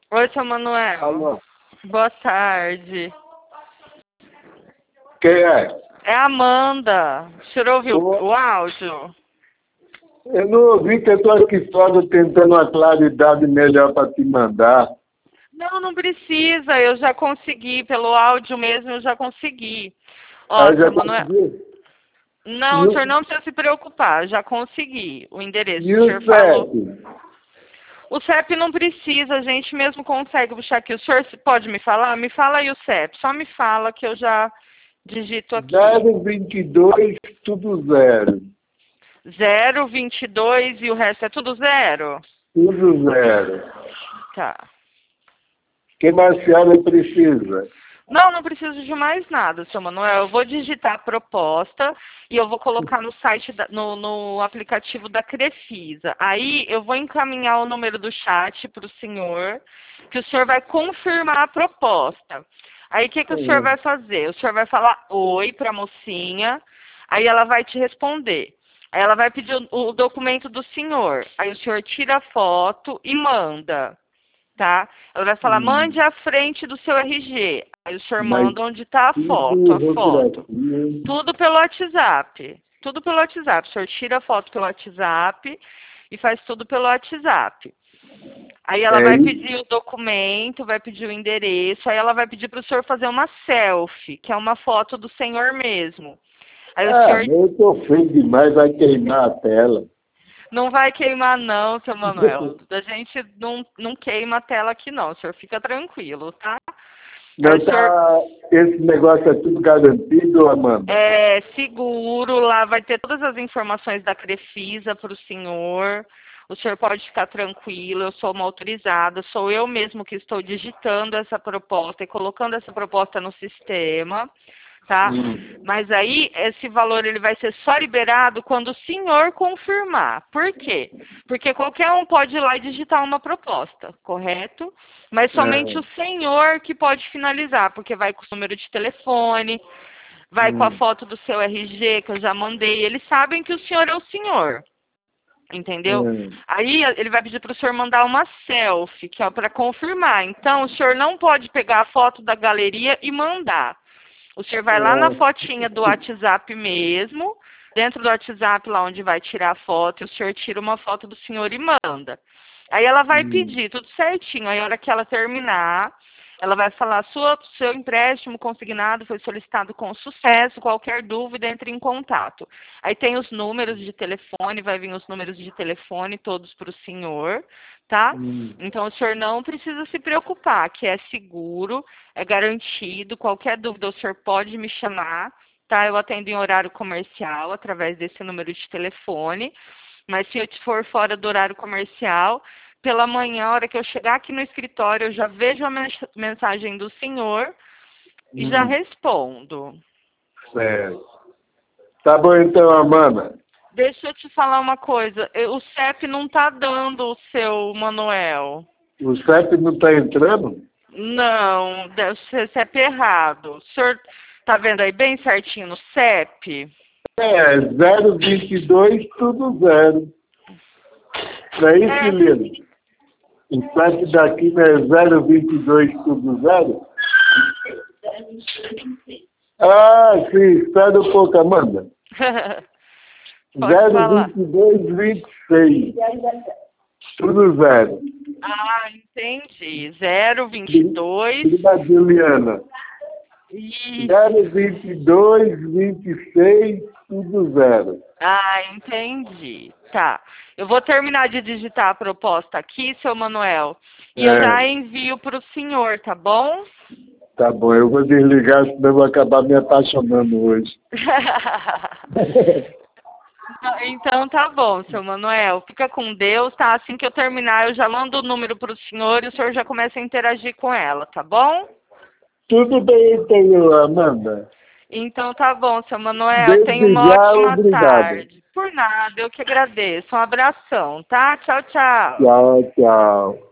Oi, seu Manuel. Alô? Boa tarde. Quem é? É a Amanda. O senhor ouviu Ô, o áudio? eu não ouvi que eu estou aqui fora tentando uma claridade melhor para te mandar. Não, não precisa. Eu já consegui. Pelo áudio mesmo, eu já consegui. Ó, Aí seu já Manuel. conseguiu? Não, E o o, senhor não precisa se preocupar. Já consegui o endereço. e O o senhor falou. CEP? O CEP não precisa. A gente mesmo consegue puxar aqui. O senhor pode me falar? Me fala aí o CEP. Só me fala que eu já digito aqui. 022, tudo zero. 022 e o resto é tudo zero? Tudo zero. Tá. O que mais a senhora precisa? Não, não preciso de mais nada, seu Manuel. Eu vou digitar a proposta e eu vou colocar no site, no aplicativo da Crefisa. Aí eu vou encaminhar o número do chat para o senhor, que o senhor vai confirmar a proposta. Aí o que o senhor vai fazer? O senhor vai falar oi para a mocinha, aí ela vai te responder. Aí ela vai pedir o documento do senhor. Aí o senhor tira a foto e manda. Tá? Ela vai falar, Hum, mande a frente do seu RG. Aí o senhor mas manda onde está a foto, tudo a foto. fotografia. Tudo pelo WhatsApp. Tudo pelo WhatsApp. O senhor tira a foto pelo WhatsApp e faz tudo pelo WhatsApp. Aí ela É vai isso? pedir o documento, vai pedir o endereço, aí ela vai pedir para o senhor fazer uma selfie, que é uma foto do senhor mesmo. Aí o Ah, senhor eu estou feio demais, vai queimar a tela. não vai queimar não, seu Manuel. A gente não queima a tela aqui não, o senhor fica tranquilo, tá? Aí Não o senhor tá, esse negócio é tudo garantido, Amanda? é seguro, lá vai ter todas as informações da Crefisa para o senhor. O senhor pode ficar tranquilo, eu sou uma autorizada, sou eu mesmo que estou digitando essa proposta e colocando essa proposta no sistema, tá? Hum. Mas aí esse valor ele vai ser só liberado quando o senhor confirmar. Por quê? Porque qualquer um pode ir lá e digitar uma proposta, correto? Mas somente É. o senhor que pode finalizar, porque vai com o número de telefone, vai com a Hum. foto do seu RG, que eu já mandei. Eles sabem que o senhor é o senhor, entendeu? É. Aí ele vai pedir para o senhor mandar uma selfie, que é para confirmar. Então, o senhor não pode pegar a foto da galeria e mandar. O senhor vai lá na É. fotinha do WhatsApp mesmo, dentro do WhatsApp, lá onde vai tirar a foto, e o senhor tira uma foto do senhor e manda. Aí ela vai Hum. pedir tudo certinho. Aí a hora que ela terminar, ela vai falar, seu empréstimo consignado foi solicitado com sucesso, qualquer dúvida, entre em contato. Aí tem os números de telefone, vai vir os números de telefone todos para o senhor, tá? Hum. Então o senhor não precisa se preocupar, que é seguro, é garantido, qualquer dúvida o senhor pode me chamar, tá? Eu atendo em horário comercial, através desse número de telefone, mas se eu for fora do horário comercial, pela manhã, a hora que eu chegar aqui no escritório, eu já vejo a mensagem do senhor e já Hum. respondo. Certo. Tá bom então, Amanda. Deixa eu te falar uma coisa, o CEP não tá dando o seu Manuel. O CEP não está entrando? Não, o CEP errado. O senhor tá vendo aí bem certinho no CEP? É, 022, tudo zero. Não é isso, É, Lino? O CEP daqui não é 022, tudo zero? Ah, sim, espera um pouco, Amanda. pode falar. 022, 26. Tudo zero. Ah, entendi. 022. Prima Juliana. Isso. 022, 26, tudo zero. Ah, entendi. Tá. Eu vou terminar de digitar a proposta aqui, seu Manuel, e eu É, já envio para o senhor, tá bom? tá bom, eu vou desligar, senão eu vou acabar me apaixonando hoje. Então tá bom, seu Manuel. Fica com Deus, tá? Assim que eu terminar, eu já mando o número para o senhor e o senhor já começa a interagir com ela, tá bom? Tudo bem, então, Amanda. Então tá bom, seu Manuel. Tenha Desde uma já, ótima obrigado. tarde. Por nada, eu que agradeço. Um abração, tá? Tchau, tchau. Tchau, tchau.